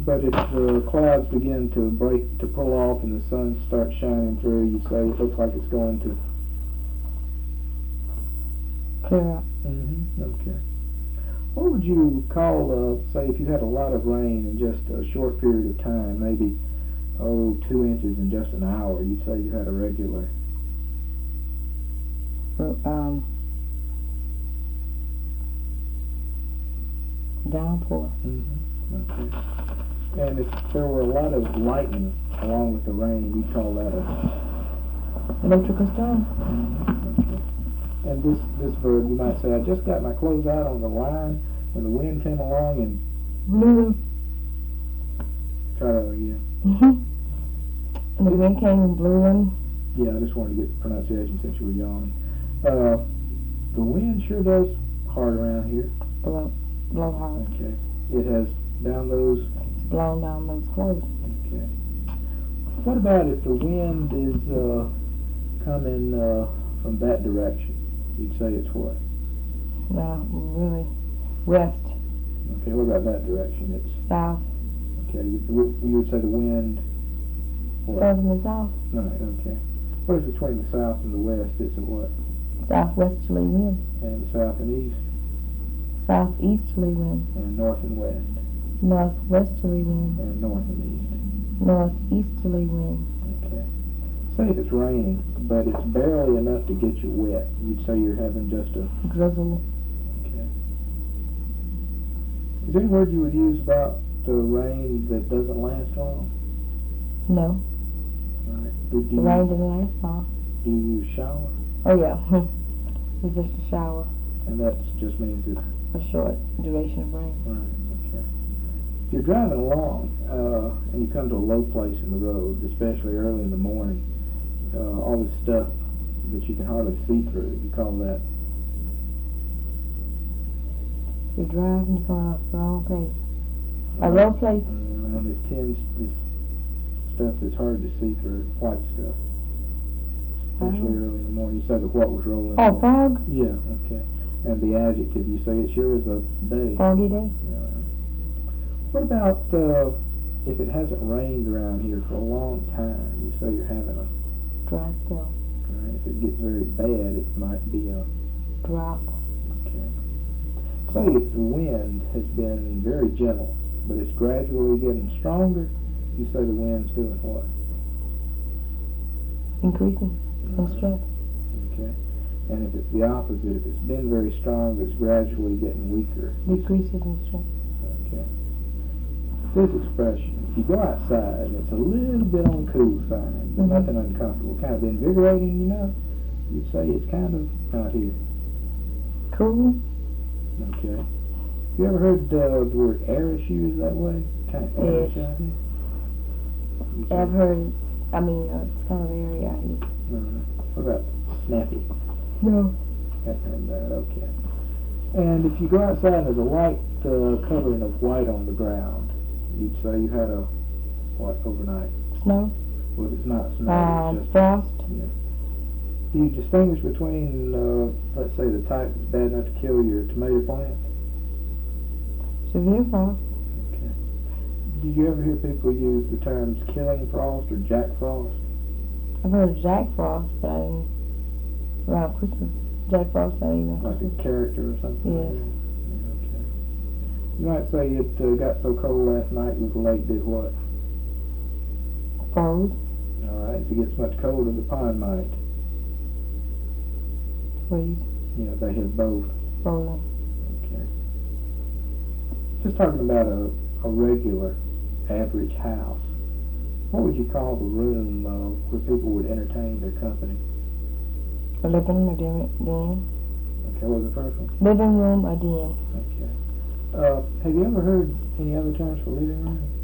But if the clouds begin to pull off and the sun starts shining through, you say it looks like it's going to clear up. Okay. What would you call, say, if you had a lot of rain in just a short period of time, maybe, 2 inches in just an hour, you'd say you had a regular? Downpour. Okay. And if there were a lot of lightning along with the rain, you'd call that a Electrical storm. Okay. And this verb, you might say, I just got my clothes out on the line when the wind came along and blew them. Try that again. And the wind came and blew them. Yeah, I just wanted to get the pronunciation since you were yawning. The wind sure does hard around here. Blow hard. Okay. It has down those. It's blown down those clothes. Okay. What about if the wind is coming from that direction? You'd say it's what? No, really, west. Okay. What about that direction? It's south. Okay. You would say the wind. What? Goes from the south. Right. Okay. What if between the south and the west it's a what? Southwesterly wind. And the south and east? Southeasterly wind. And north and west? Northwesterly wind. And north and east? Northeasterly wind. Okay. Say if it's raining, but it's barely enough to get you wet, you'd say you're having just a drizzle. Okay. Is there any word you would use about the rain that doesn't last long? No. Right. The rain didn't last long. Do you use shower? Oh yeah. It's just a shower. And that just means it's a short duration of rain. Right, okay. If you're driving along and you come to a low place in the road, especially early in the morning, all this stuff that you can hardly see through, you call that? You're driving, you're going off the wrong place. A low place? And it tends, this stuff that's hard to see through, white stuff. Especially early in the morning. You say that what was rolling Oh, fog? Yeah, okay. And the adjective, you say it sure is a day. Foggy day. What about if it hasn't rained around here for a long time? You say you're having a dry spell. Right. If it gets very bad, it might be a drought. Okay. Say if the wind has been very gentle, but it's gradually getting stronger, you say the wind's doing what? Increasing in strength. Okay. And if it's the opposite, if it's been very strong, but it's gradually getting weaker. Decreases in strength. Okay. This expression, if you go outside and it's a little bit on the cool side, but nothing uncomfortable, kind of invigorating, you know, you'd say it's kind of out here. Cool. Okay. You ever heard the word airish used that way? Kind of airish out here? I've heard it. I mean, it's kind of airy out here. What about snappy? No. Haven't heard that, okay. And if you go outside and there's a light covering of white on the ground, you'd say you had a, what, overnight? Snow? Well, if it's not snow, it's just frost? Yeah. Do you distinguish between, let's say, the type that's bad enough to kill your tomato plant? Severe frost. Okay. Did you ever hear people use the terms killing frost or Jack Frost? I've heard of Jack Frost, but I didn't, around Christmas. Jack Frost, I didn't even. Like a character or something? Yes. Yeah, okay. You might say it got so cold last night that the lake did what? Froze. All right. If it gets much colder, the pond might. Freeze. Yeah, they have both. Frozen. Okay. Just talking about a regular, average house. What would you call the room where people would entertain their company? A living room, a den. Okay, what was the first one? Living room, a den. Okay. Have you ever heard any other terms for living room?